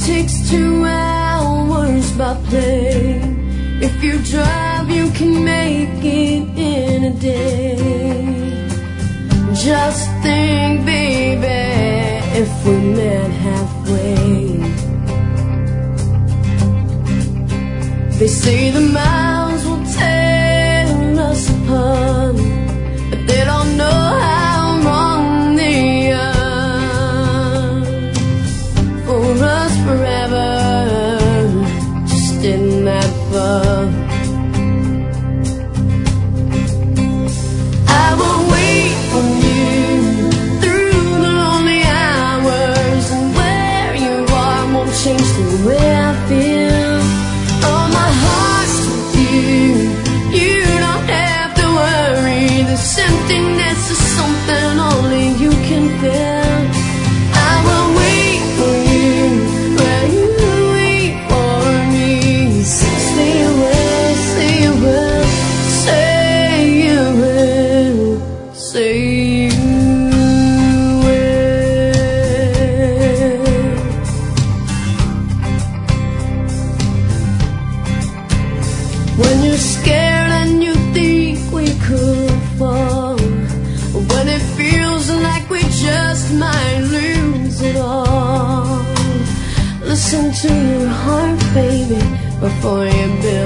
takes 2 hours by plane. If you drive, you can make it in a day. Just think, baby, if we met halfway. They say the miles will tear us apart, but they don't know how wrong they are. For us forever just isn't that far. I will wait for you through the lonely hours, and where you are won't change the way I feel. Oh, my heart's with you. You don't have to worry. This emptiness is something only you can feel. I will wait for you where you wait for me. Say you will, say you will, say you will, say you will. When you're scared and you think we could fall, when it feels like we just might lose it all, listen to your heart, baby, before you build